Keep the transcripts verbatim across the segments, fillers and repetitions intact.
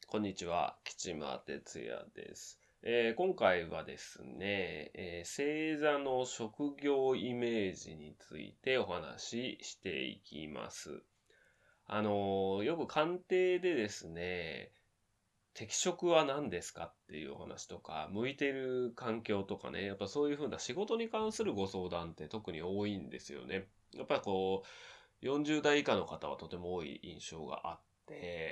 こんにちは、吉間哲也です。えー今回はですね、えー星座の職業イメージについてお話ししていきます。あのーよく鑑定でですね、適職は何ですかっていうお話とか、向いてる環境とかね、やっぱそういうふうな仕事に関するご相談って特に多いんですよね。やっぱりこう、よんじゅう代以下の方はとても多い印象があって、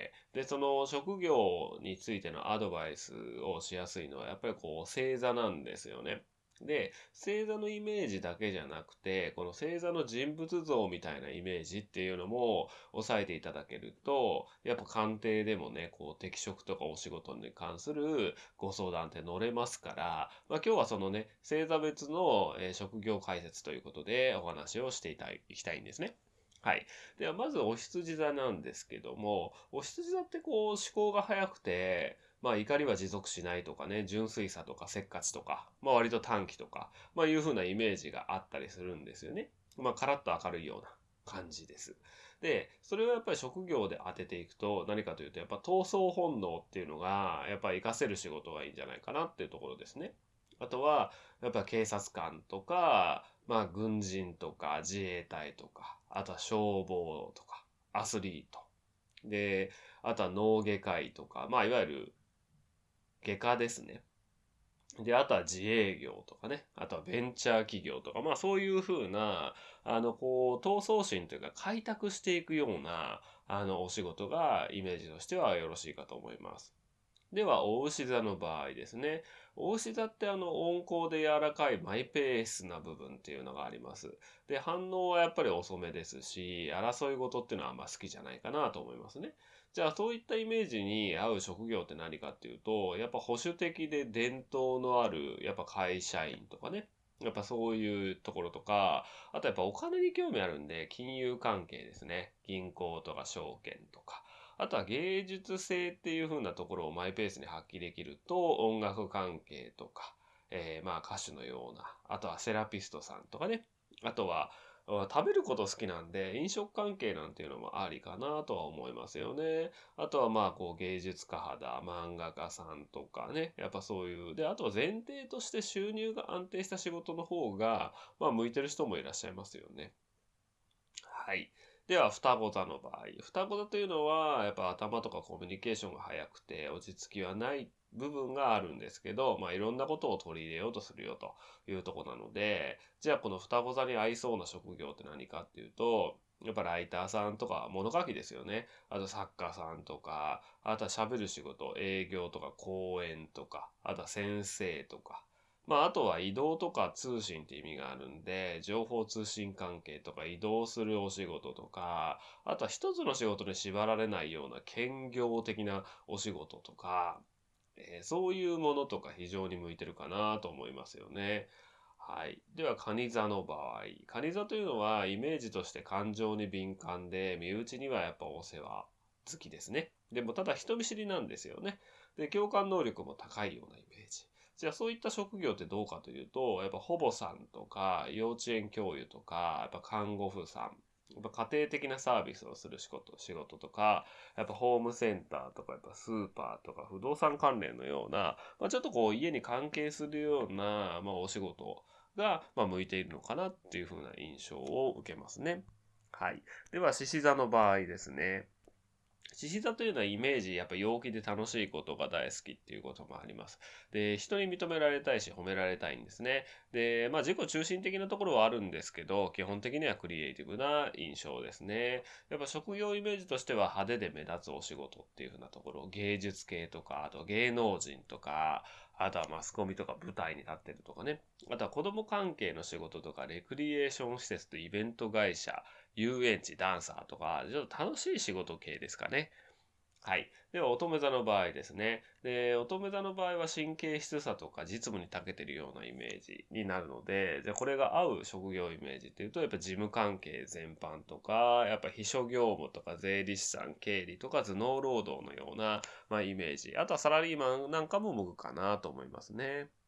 で、その職業についてのアドバイスをしやすいのは、やっぱりこう、星座なんですよね。で、星座のイメージだけじゃなくて、この星座の人物像みたいなイメージっていうのも押さえていただけると、やっぱ鑑定でもね、こう適職とかお仕事に関するご相談って乗れますから、まあ今日はそのね、星座別の、えー職業解説ということでお話をしていたい、いきたいんですね。はい。では、まず、お羊座なんですけども、お羊座ってこう、思考が早くて、まあ、怒りは持続しないとかね、純粋さとかせっかちとか、まあ、割と短気とか、まあ、いう風なイメージがあったりするんですよね。まあ、カラッと明るいような感じです。で、それをやっぱり職業で当てていくと、何かというと、やっぱ闘争本能っていうのが、やっぱり活かせる仕事がいいんじゃないかなっていうところですね。あとは、やっぱ警察官とか、まあ軍人とか自衛隊とか、あとは消防とか、アスリート。で、あとは脳外科医とか、まあいわゆる外科ですね。で、あとは自営業とかね。あとはベンチャー企業とか、まあそういうふうな、あの、こう、闘争心というか開拓していくような、あの、お仕事がイメージとしてはよろしいかと思います。では、お牛座の場合ですね。お牛座ってあの、温厚で柔らかいマイペースな部分っていうのがあります。で、反応はやっぱり遅めですし、争い事っていうのはあんま好きじゃないかなと思いますね。じゃあ、そういったイメージに合う職業って何かっていうと、やっぱ保守的で伝統のある、やっぱ会社員とかね。やっぱそういうところとか、あとやっぱお金に興味あるんで、金融関係ですね。銀行とか証券とか。あとは芸術性っていう風なところをマイペースに発揮できると、音楽関係とか、えーまあ歌手のような、あとはセラピストさんとかね、あとは食べること好きなんで飲食関係なんていうのもありかなとは思いますよね。あとはまあこう芸術家肌、漫画家さんとかね、やっぱそういう、で、あとは前提として収入が安定した仕事の方が、まあ向いてる人もいらっしゃいますよね。はい。では、双子座の場合。双子座というのは、やっぱ頭とかコミュニケーションが早くて、落ち着きはない部分があるんですけど、まあ、いろんなことを取り入れようとするよというところなので、じゃあ、この双子座に合いそうな職業って何かっていうと、やっぱライターさんとか物書きですよね。あと作家さんとか、あとは喋る仕事、営業とか講演とか、あとは先生とか、まあ、あとは移動とか通信って意味があるんで、情報通信関係とか移動するお仕事とか、あとは一つの仕事に縛られないような兼業的なお仕事とか、えーそういうものとか非常に向いてるかなと思いますよね。はい。では、蟹座の場合。蟹座というのは、イメージとして感情に敏感で、身内にはやっぱお世話好きですね。でも、ただ人見知りなんですよね。で、共感能力も高いようなイメージ。じゃあ、そういった職業ってどうかというと、やっぱ保母さんとか、幼稚園教諭とか、やっぱ看護婦さん、やっぱ家庭的なサービスをする仕事、仕事とか、やっぱホームセンターとか、やっぱスーパーとか、不動産関連のような、まあ、ちょっとこう家に関係するような、まあ、お仕事が、まあ、向いているのかなっていう風な印象を受けますね。はい。では、獅子座の場合ですね。獅子座というのはイメージ、やっぱ陽気で楽しいことが大好きっていうこともあります。で、人に認められたいし褒められたいんですね。で、まあ自己中心的なところはあるんですけど、基本的にはクリエイティブな印象ですね。やっぱ職業イメージとしては派手で目立つお仕事っていうふうなところ、芸術系とか、あと芸能人とか、あとはマスコミとか舞台に立ってるとかね。あとは子供関係の仕事とか、レクリエーション施設とイベント会社、遊園地、ダンサーとか、ちょっと楽しい仕事系ですかね。はい。では、乙女座の場合ですね。で、乙女座の場合は神経質さとか実務に長けてるようなイメージになるので、じゃあこれが合う職業イメージっていうと、やっぱ事務関係全般とか、やっぱ秘書業務とか税理士さん、経理とか頭脳労働のような、まあ、イメージ。あとはサラリーマンなんかも向くかなと思いますね。